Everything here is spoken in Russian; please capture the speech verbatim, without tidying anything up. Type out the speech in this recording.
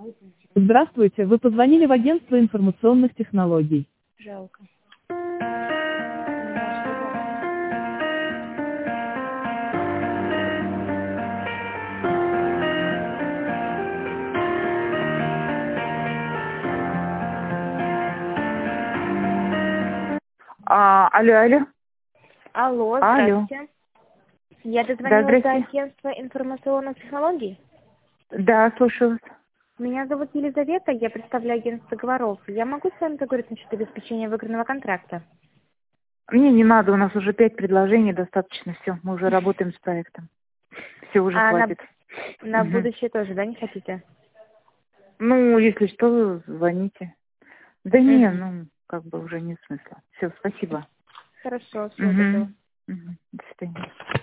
Здравствуйте, вы позвонили в агентство информационных технологий. Жалко. А, алло, алло. Алло, Алло. здравствуйте. Я Да, дозвонилась до здрасте. агентства информационных технологий. Да, слушаю вас. Меня зовут Елизавета, я представляю агентство договоров. Я могу с вами поговорить насчет обеспечения выигранного контракта? Мне не надо, у нас уже пять предложений, достаточно, все, мы уже работаем с проектом. Все, уже А на, хватит. на Мгм. будущее тоже, да, не хотите? Ну, если что, звоните. Да не, Мгм. ну, как бы уже нет смысла. Все, спасибо. Хорошо, всего доброго. Мгм. Мгм. До свидания.